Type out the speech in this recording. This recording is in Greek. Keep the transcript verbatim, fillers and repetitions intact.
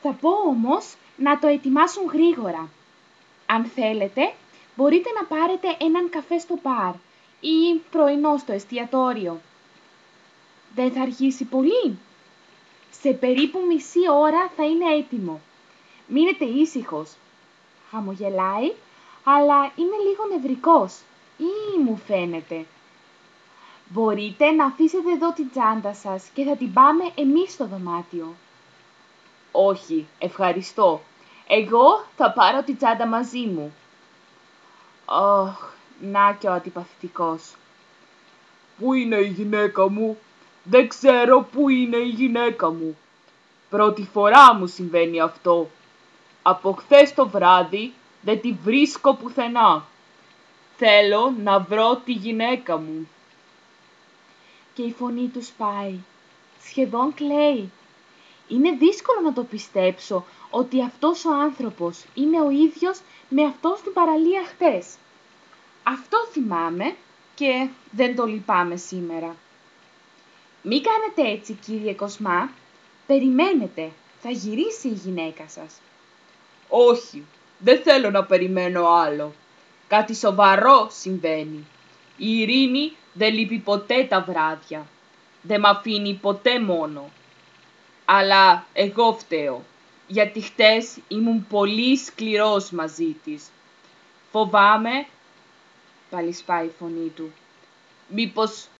Θα πω όμως να το ετοιμάσουν γρήγορα. Αν θέλετε, μπορείτε να πάρετε έναν καφέ στο μπαρ ή πρωινό στο εστιατόριο. Δεν θα αργήσει πολύ. Σε περίπου μισή ώρα θα είναι έτοιμο. Μείνετε ήσυχος. Χαμογελάει, αλλά είναι λίγο νευρικός. Ή μου φαίνεται. Μπορείτε να αφήσετε εδώ την τσάντα σας και θα την πάμε εμείς στο δωμάτιο. Όχι, ευχαριστώ. Εγώ θα πάρω την τσάντα μαζί μου. Ωχ, να και ο αντιπαθητικός. Πού είναι η γυναίκα μου? Δεν ξέρω πού είναι η γυναίκα μου. Πρώτη φορά μου συμβαίνει αυτό. Από χθες το βράδυ δεν τη βρίσκω πουθενά. Θέλω να βρω τη γυναίκα μου. Και η φωνή του σπάει. Σχεδόν κλαίει. Είναι δύσκολο να το πιστέψω ότι αυτός ο άνθρωπος είναι ο ίδιος με αυτό στην παραλία χτες. Αυτό θυμάμαι και δεν το λυπάμαι σήμερα. Μη κάνετε έτσι, κύριε Κοσμά. Περιμένετε, θα γυρίσει η γυναίκα σας. Όχι, δεν θέλω να περιμένω άλλο. Κάτι σοβαρό συμβαίνει. Η Ειρήνη δεν λείπει ποτέ τα βράδια. Δεν μ' αφήνει ποτέ μόνο. Αλλά εγώ φταίω, γιατί χτες ήμουν πολύ σκληρός μαζί της. Φοβάμαι, πάλι σπάει η φωνή του, μήπως